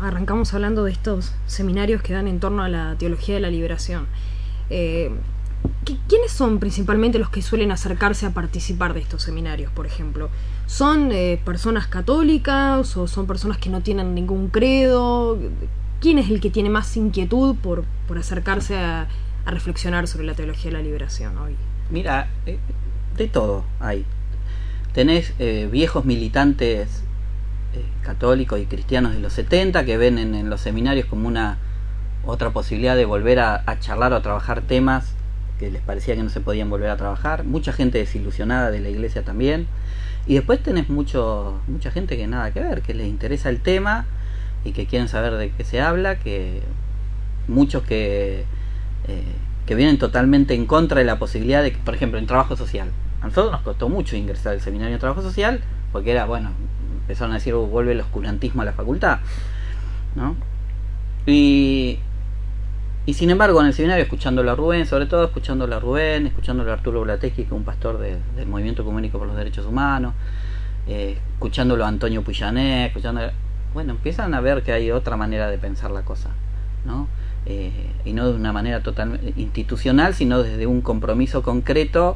arrancamos hablando de estos seminarios que dan en torno a la teología de la liberación. ¿Quiénes son principalmente los que suelen acercarse a participar de estos seminarios, por ejemplo? ¿Son personas católicas o son personas que no tienen ningún credo? ¿Quién es el que tiene más inquietud por acercarse a reflexionar sobre la teología de la liberación hoy? Mira, de todo hay. Tenés viejos militantes católicos y cristianos de los 70 que ven en los seminarios como una otra posibilidad de volver a charlar o a trabajar temas que les parecía que no se podían volver a trabajar. Mucha gente desilusionada de la iglesia también. Y después tenés mucha gente que nada que ver, que les interesa el tema y que quieren saber de qué se habla, que muchos que vienen totalmente en contra de la posibilidad de que, por ejemplo, en trabajo social. A nosotros nos costó mucho ingresar al seminario de trabajo social, porque era, bueno, empezaron a decir, vuelve el oscurantismo a la facultad, ¿no? Y sin embargo, en el seminario, escuchándolo a Rubén, sobre todo escuchándolo a Arturo Blateschi, que es un pastor del Movimiento Ecuménico por los Derechos Humanos, escuchándolo a Antonio Puyané, bueno, empiezan a ver que hay otra manera de pensar la cosa, ¿no? Y no de una manera totalmente institucional, sino desde un compromiso concreto,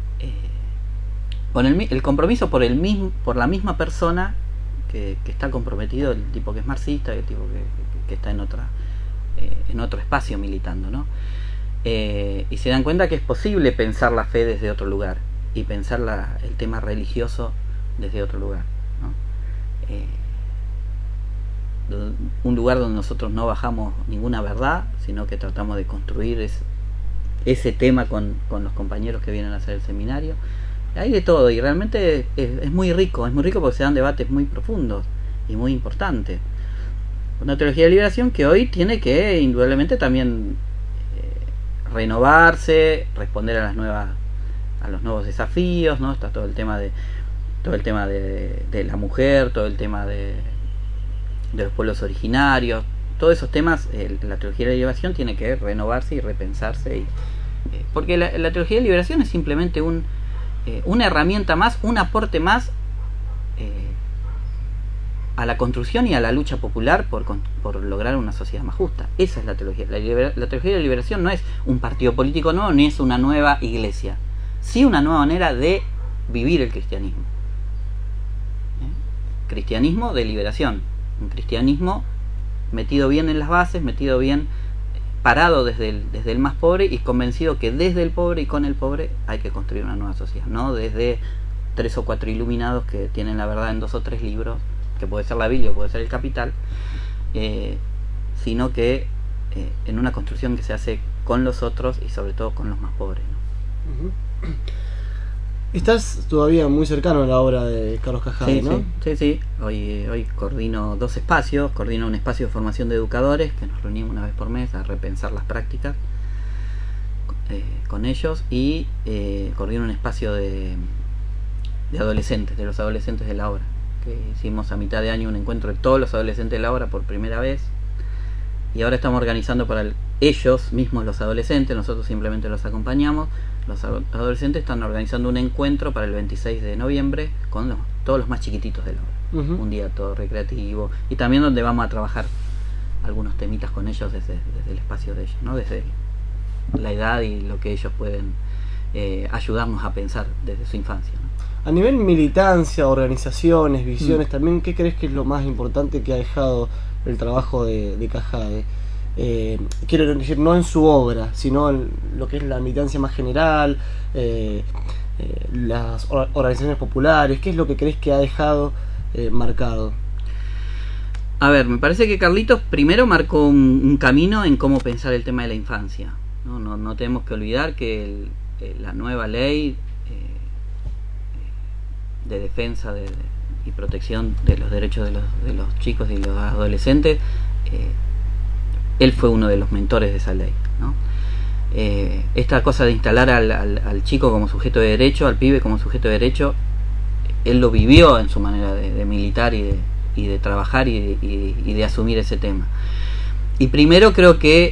con el compromiso por la misma persona que está comprometido, el tipo que es marxista, el tipo que está en otro espacio militando, ¿no? Y se dan cuenta que es posible pensar la fe desde otro lugar y pensar el tema religioso desde otro lugar, ¿no? Un lugar donde nosotros no bajamos ninguna verdad, sino que tratamos de construir ese tema con los compañeros que vienen a hacer el seminario. Hay de todo y realmente es muy rico porque se dan debates muy profundos y muy importantes. Una teología de liberación que hoy tiene que indudablemente también renovarse, responder a los nuevos desafíos, ¿no? Está todo el tema de la mujer, todo el tema de los pueblos originarios, todos esos temas. La teología de la liberación tiene que renovarse y repensarse, porque la teología de liberación es simplemente una herramienta más, un aporte más a la construcción y a la lucha popular por lograr una sociedad más justa. Esa es la teología. La teología de la liberación no es un partido político nuevo, ni es una nueva iglesia, sí una nueva manera de vivir el cristianismo. Cristianismo de liberación, un cristianismo metido bien en las bases, metido bien, parado desde el más pobre y convencido que desde el pobre y con el pobre hay que construir una nueva sociedad, no desde 3 o 4 iluminados que tienen la verdad en 2 o 3 libros, que puede ser la Biblia o puede ser el Capital, sino que en una construcción que se hace con los otros y sobre todo con los más pobres, ¿no? Uh-huh. Estás todavía muy cercano a la obra de Carlos Cajade, ¿no? Sí. Hoy coordino 2 espacios. Coordino un espacio de formación de educadores, que nos reunimos una vez por mes a repensar las prácticas con ellos, y coordino un espacio de adolescentes, de los adolescentes de la obra, que hicimos a mitad de año un encuentro de todos los adolescentes de la obra por primera vez, y ahora estamos organizando para ellos mismos, los adolescentes. Nosotros simplemente los acompañamos. Los adolescentes están organizando un encuentro para el 26 de noviembre con todos los más chiquititos de la obra. Uh-huh. Un día todo recreativo, y también donde vamos a trabajar algunos temitas con ellos desde el espacio de ellos, ¿no? Desde la edad y lo que ellos pueden ayudarnos a pensar desde su infancia, ¿no? A nivel militancia, organizaciones, visiones, también, ¿qué crees que es lo más importante que ha dejado el trabajo de Cajade? Quiero decir, no en su obra, sino en lo que es la militancia más general, las organizaciones populares. ¿Qué es lo que crees que ha dejado marcado? A ver, me parece que Carlitos primero marcó un camino en cómo pensar el tema de la infancia. No tenemos que olvidar que la nueva ley de defensa y protección de los derechos de los chicos y los adolescentes, él fue uno de los mentores de esa ley, ¿no? Esta cosa de instalar al chico como sujeto de derecho, al pibe como sujeto de derecho, él lo vivió en su manera de militar y de trabajar y de asumir ese tema. Y primero creo que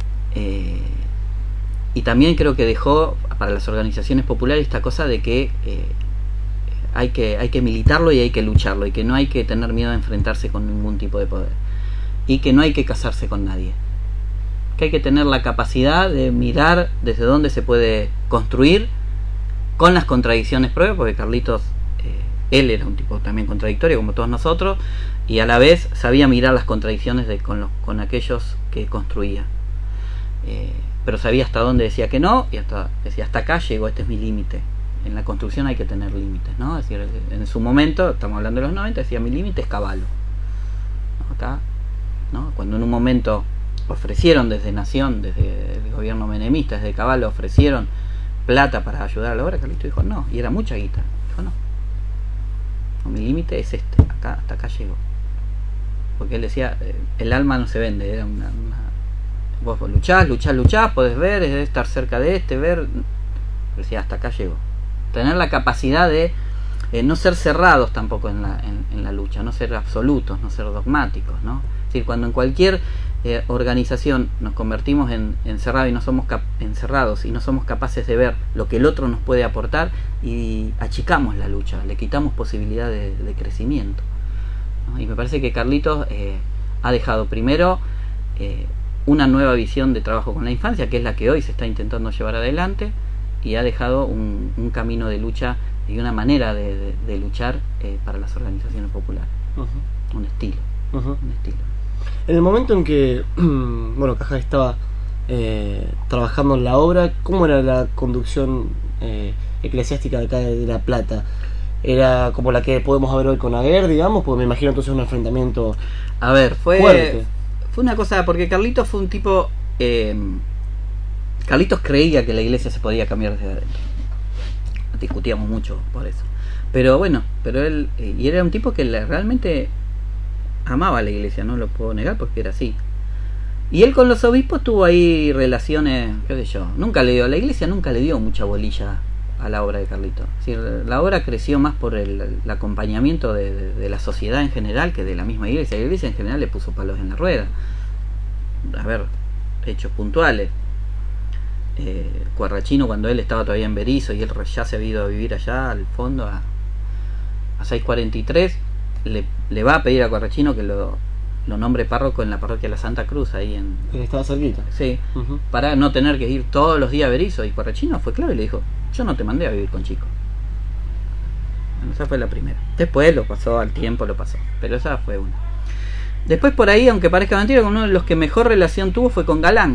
y también creo que dejó para las organizaciones populares esta cosa de que hay que militarlo y hay que lucharlo, y que no hay que tener miedo de enfrentarse con ningún tipo de poder. y que no hay que casarse con nadie, que hay que tener la capacidad de mirar desde dónde se puede construir con las contradicciones propias, porque Carlitos, él era un tipo también contradictorio como todos nosotros, y a la vez sabía mirar las contradicciones con aquellos que construía, pero sabía hasta dónde decía que no, y decía hasta acá llegó, este es mi límite. En la construcción hay que tener límites, ¿no? Es decir, en su momento, estamos hablando de los 90, decía mi límite es Cavallo, ¿no? Acá, ¿no? Cuando en un momento ofrecieron desde Nación, desde el gobierno menemista, desde Cavallo, ofrecieron plata para ayudar a la obra, Carlito dijo no, y era mucha guita, dijo no, mi límite es este, acá, hasta acá llego, porque él decía, el alma no se vende, era vos luchás, podés ver, es estar cerca de ver, decía hasta acá llego, tener la capacidad de no ser cerrados tampoco en la lucha, no ser absolutos, no ser dogmáticos, ¿no? Es decir, cuando en cualquier organización nos convertimos en encerrados y no somos encerrados y no somos capaces de ver lo que el otro nos puede aportar, y achicamos la lucha, le quitamos posibilidad de crecimiento, ¿no? Y me parece que Carlitos ha dejado primero una nueva visión de trabajo con la infancia, que es la que hoy se está intentando llevar adelante, y ha dejado un camino de lucha y una manera de luchar para las organizaciones populares. Un estilo. Un estilo. En el momento en que bueno, Cajade estaba trabajando en la obra, ¿cómo era la conducción eclesiástica de acá de La Plata? ¿Era como la que podemos ver hoy con Aguer, digamos? Porque me imagino entonces un enfrentamiento fuerte. Fue una cosa, porque Carlitos fue un tipo... Carlitos creía que la iglesia se podía cambiar desde adentro. Discutíamos mucho por eso. Pero él... y era un tipo que realmente amaba a la iglesia, no lo puedo negar porque era así. Y él con los obispos tuvo ahí relaciones, qué sé yo. La iglesia nunca le dio mucha bolilla a la obra de Carlitos. Es decir, la obra creció más por el acompañamiento de la sociedad en general que de la misma iglesia. La iglesia en general le puso palos en la rueda. A ver, hechos puntuales. Cuarrachino, cuando él estaba todavía en Berisso y él ya se había ido a vivir allá al fondo a 643, le va a pedir a Cuarrachino que lo nombre párroco en la parroquia de la Santa Cruz, ahí en... Estaba cerquita. Sí, para no tener que ir todos los días a Berisso. Y Cuarrachino fue claro y le dijo, yo no te mandé a vivir con chicos. Bueno, esa fue la primera. Después lo pasó, al tiempo lo pasó, pero esa fue una. Después por ahí, aunque parezca mentira, uno de los que mejor relación tuvo fue con Galán,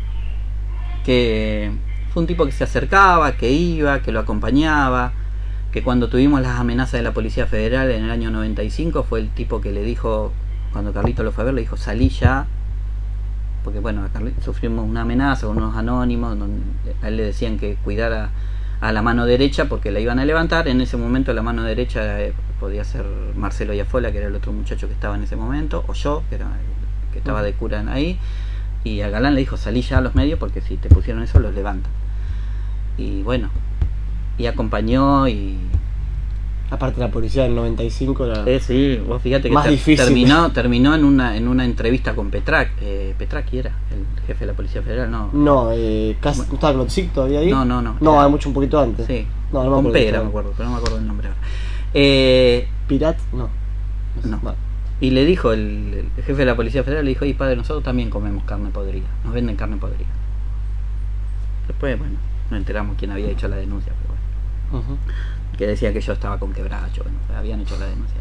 que fue un tipo que se acercaba, que iba, que lo acompañaba, que cuando tuvimos las amenazas de la Policía Federal en el año 95 fue el tipo que le dijo, cuando Carlito lo fue a ver, le dijo salí ya, porque bueno, sufrimos una amenaza con unos anónimos donde a él le decían que cuidara a la mano derecha porque la iban a levantar. En ese momento la mano derecha podía ser Marcelo Iafola, que era el otro muchacho que estaba en ese momento, o yo, que estaba de cura ahí. Y a Galán le dijo, salí ya a los medios porque si te pusieron eso los levantan. Y bueno, y acompañó y... Aparte la policía del 95 era... sí, vos fíjate que más difícil. terminó en una entrevista con Petrac. Petrac era el jefe de la Policía Federal, ¿no? No, casi, ¿no estaba Knotzik todavía ahí? No. No, hay mucho un poquito antes. Sí, no con Pera me acuerdo, pero no me acuerdo el nombre ahora. Pirat, no. No. Y le dijo el jefe de la Policía Federal, le dijo, y padre, nosotros también comemos carne podrida, nos venden carne podrida. Después, bueno, nos enteramos quién había hecho la denuncia, pero bueno. Que decía que yo estaba con quebracho, bueno, habían hecho la denuncia.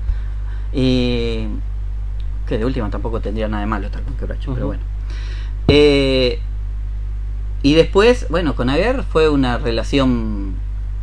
Y que de última tampoco tendría nada de malo estar con quebracho, pero bueno. Y después, bueno, con Aguer fue una relación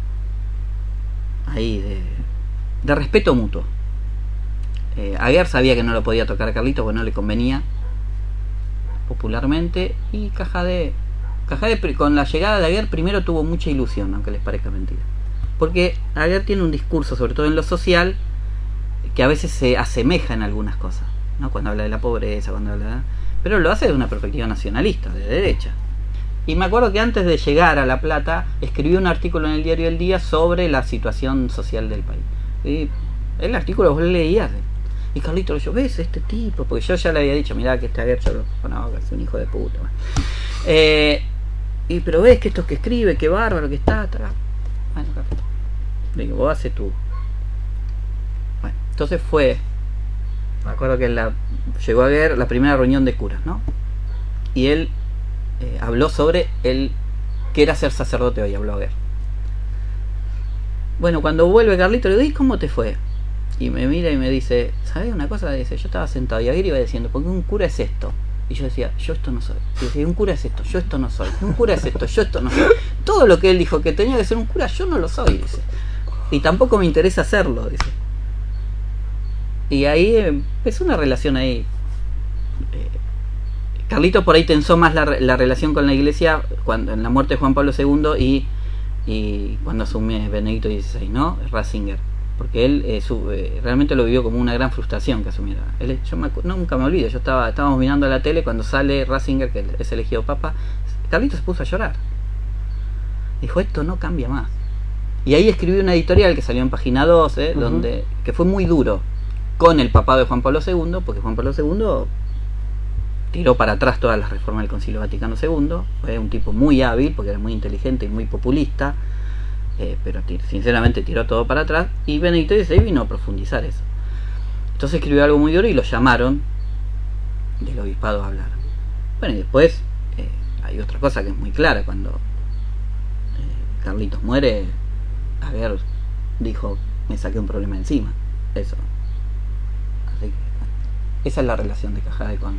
ahí de respeto mutuo. Aguer sabía que no lo podía tocar a Carlitos porque no le convenía popularmente, y Cajade con la llegada de Aguer primero tuvo mucha ilusión, aunque les parezca mentira, porque Aguer tiene un discurso, sobre todo en lo social, que a veces se asemeja en algunas cosas, ¿no? Cuando habla de la pobreza, pero lo hace desde una perspectiva nacionalista, de derecha. Y me acuerdo que antes de llegar a La Plata escribió un artículo en el diario El Día sobre la situación social del país, y el artículo vos leías y Carlito le dijo, ¿ves este tipo? Porque yo ya le había dicho, mirá que este Aguer yo lo conozco, es un hijo de puta. Y pero ves que esto que escribe, qué bárbaro que está. Bueno, le digo, vos haces tú. Bueno, entonces fue me acuerdo que llegó a ver la primera reunión de curas, ¿no? Y él habló sobre el que era ser sacerdote hoy, habló a ver. Bueno, cuando vuelve Carlito, le digo, ¿y cómo te fue? Y me mira y me dice, ¿sabes una cosa? Dice, yo estaba sentado y Aguirre iba diciendo, porque un cura es esto. Y yo decía, yo esto no soy. Y decía, un cura es esto, yo esto no soy. Un cura es esto, yo esto no soy. Todo lo que él dijo que tenía que ser un cura, yo no lo soy, dice. Y tampoco me interesa hacerlo, dice. Y ahí empezó una relación ahí. Carlitos por ahí tensó más la relación con la iglesia cuando en la muerte de Juan Pablo II y cuando asume Benedicto XVI, ¿no? Ratzinger, porque él realmente lo vivió como una gran frustración que asumiera. Nunca me olvido, estábamos mirando la tele cuando sale Ratzinger, que es elegido papa. Carlitos se puso a llorar. Dijo, esto no cambia más. Y ahí escribió una editorial que salió en página 12, que fue muy duro con el papado de Juan Pablo II, porque Juan Pablo II tiró para atrás todas las reformas del Concilio Vaticano II. Fue un tipo muy hábil porque era muy inteligente y muy populista, pero sinceramente tiró todo para atrás, y Benedicto XVI vino a profundizar eso. Entonces escribió algo muy duro y lo llamaron del obispado a hablar. Bueno, y después hay otra cosa que es muy clara. Cuando Carlitos muere, Aguer dijo, me saqué un problema encima. Eso. Así que esa es la relación de Cajade con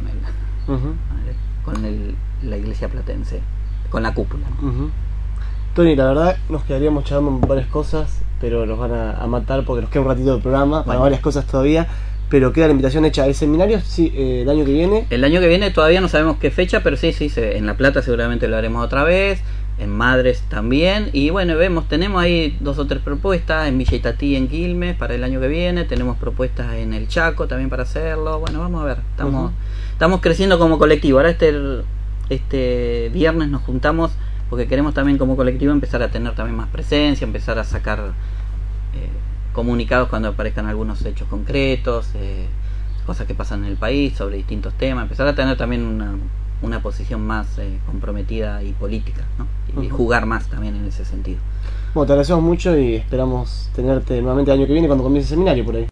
la iglesia platense, con la cúpula, ¿no? Tony, la verdad nos quedaríamos charlando en varias cosas, pero nos van a matar porque nos queda un ratito de programa para varias cosas todavía, pero queda la invitación hecha. ¿El seminario sí, el año que viene? El año que viene todavía no sabemos qué fecha, pero sí, en La Plata seguramente lo haremos otra vez, en Madres también, y bueno, tenemos ahí 2 o 3 propuestas, en Villa Itatí, en Quilmes, para el año que viene, tenemos propuestas en el Chaco también para hacerlo. Bueno, vamos a ver, estamos creciendo como colectivo. Ahora este viernes nos juntamos porque queremos también como colectivo empezar a tener también más presencia, empezar a sacar comunicados cuando aparezcan algunos hechos concretos, cosas que pasan en el país sobre distintos temas, empezar a tener también una posición más comprometida y política, ¿no? Y jugar más también en ese sentido. Bueno, te agradecemos mucho y esperamos tenerte nuevamente el año que viene cuando comience el seminario por ahí.